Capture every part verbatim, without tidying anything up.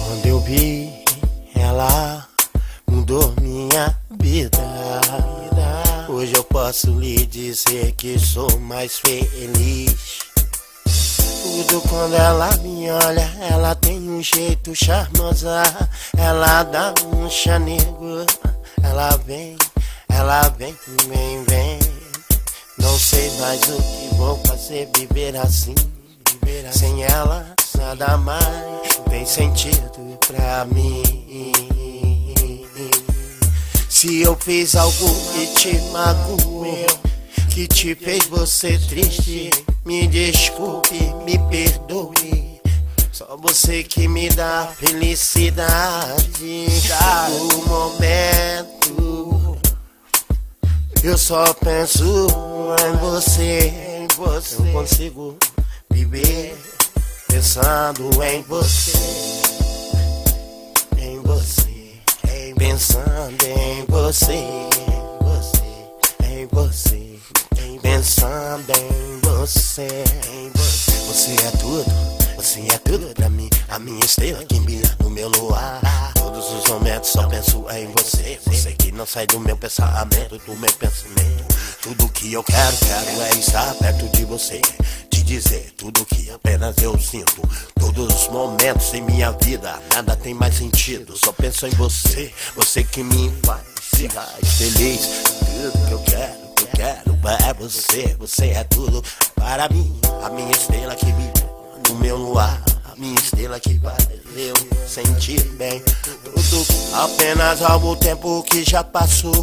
Quando eu vi ela, mudou minha vida. Hoje eu posso lhe dizer que sou mais feliz. Tudo quando ela me olha, ela tem um jeito charmosa. Ela dá um chanego, ela vem, ela vem, vem, vem. Não sei mais o que vou fazer, viver assim, viver assim. Sem ela, nada mais tem sentido pra mim. Se eu fiz algo que te magoou, que te fez você triste, me desculpe, me perdoe. Só você que me dá felicidade no momento. Eu só penso em você, em você. Eu consigo viver pensando em você, em você, em pensando em você, você, em você, em pensando em você, em você. Você é tudo, você é tudo pra mim, a minha estrela que brilha no meu luar. Todos os momentos só penso em você, você que não sai do meu pensamento, do meu pensamento. Tudo que eu quero, quero é estar perto de você, te dizer tudo que apenas eu sinto. Todos os momentos em minha vida, nada tem mais sentido, só penso em você, você que me faz feliz. Tudo que eu quero, que eu quero é você, você é tudo para mim, a minha estrela que brilha no meu luar, a minha estrela que faz eu sentir bem. Tudo apenas ao tempo que já passou,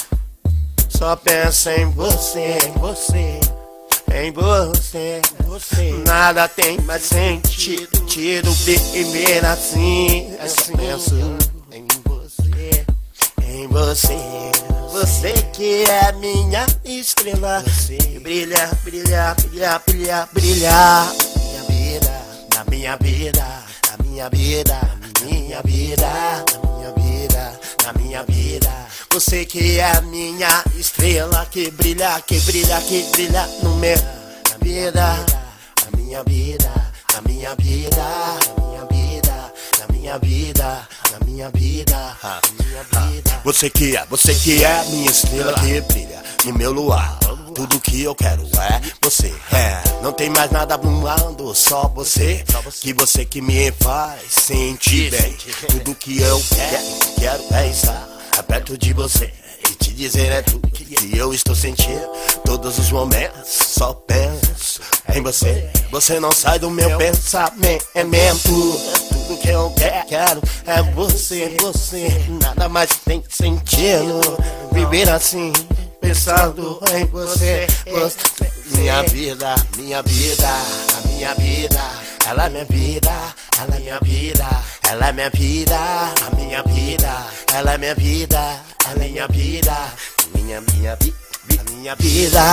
só penso em você, em você, em você, você. Nada tem mais sentido, tiro viver assim, assim. Penso em você, em você, você que é minha estrela, você brilha, brilha, brilha, brilha, brilha. Minha vida, na minha vida, na minha vida, na minha vida, na minha vida, na minha vida. Você que é minha estrela, que brilha, que brilha, que brilha no meu vida, na minha vida, na minha vida, na minha vida, na minha vida, na minha vida, na minha vida. Você que é, você que é minha estrela que brilha no meu luar. Tudo que eu quero é você, é. Não tem mais nada voando, só você. Que você que me faz sentir bem. Tudo que eu quero, quero é estar perto de você e te dizer é tudo que eu estou sentindo. Todos os momentos só penso em você. Você não sai do meu pensamento. Tudo que eu quero é você, você. Nada mais tem sentido viver assim, pensando em você, você. Minha vida, minha vida, a minha vida, ela é minha vida, ela é minha vida, ela é minha vida, a minha vida, ela é minha vida, a minha vida, minha, minha vida, a minha vida,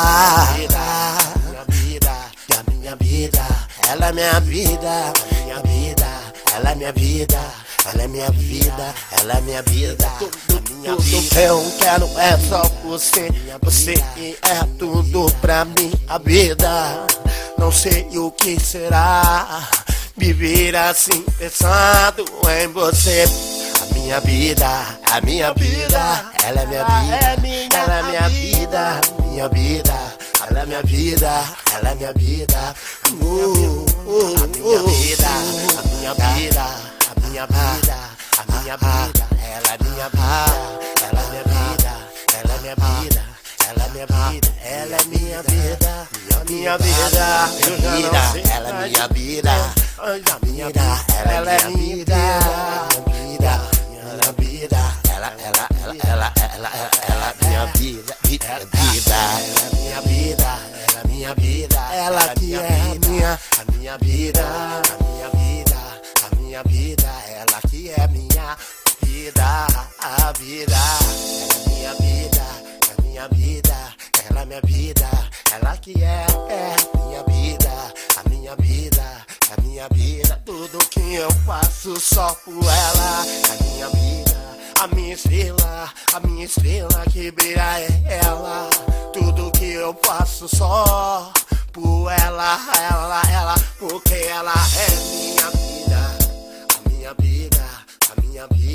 minha vida, a minha vida, ela é minha vida, minha vida, ela é minha vida. Ela é minha vida, ela é minha vida, a minha vida. Tudo que eu quero é só você, você é tudo pra mim, a vida. Não sei o que será viver assim, pensando em você. A minha vida, a minha vida, ela é minha vida, ela é minha vida, minha vida, ela é minha vida, ela é minha vida. Uh, uh, a minha vida, a minha vida. Minha vida, a minha vida, ela é minha vida, ela é minha vida, ela é minha vida, ela é minha vida, ela é minha vida, minha vida, vida, ela é minha vida, minha vida, ela é minha vida, vida, minha vida, ela, ela, ela, ela, ela, ela, minha vida, vida, vida, ela é minha vida, ela é minha vida, ela que é minha, a minha vida, a minha vida. Minha vida, ela que é minha vida, a vida, ela é minha vida, é minha vida, ela é minha vida, ela que é, é minha vida, a minha vida, é minha vida, tudo que eu faço só por ela, é minha vida, a minha estrela, a minha estrela que brilha é ela, tudo que eu faço só por ela, ela, ela, porque ela é minha vida. Minha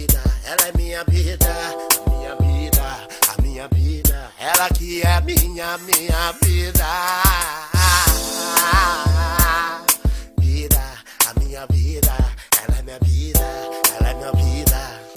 vida, ela é minha vida, a minha vida, a minha vida, ela que é minha, minha vida. Vida, a minha vida, ela é minha vida, ela é minha vida.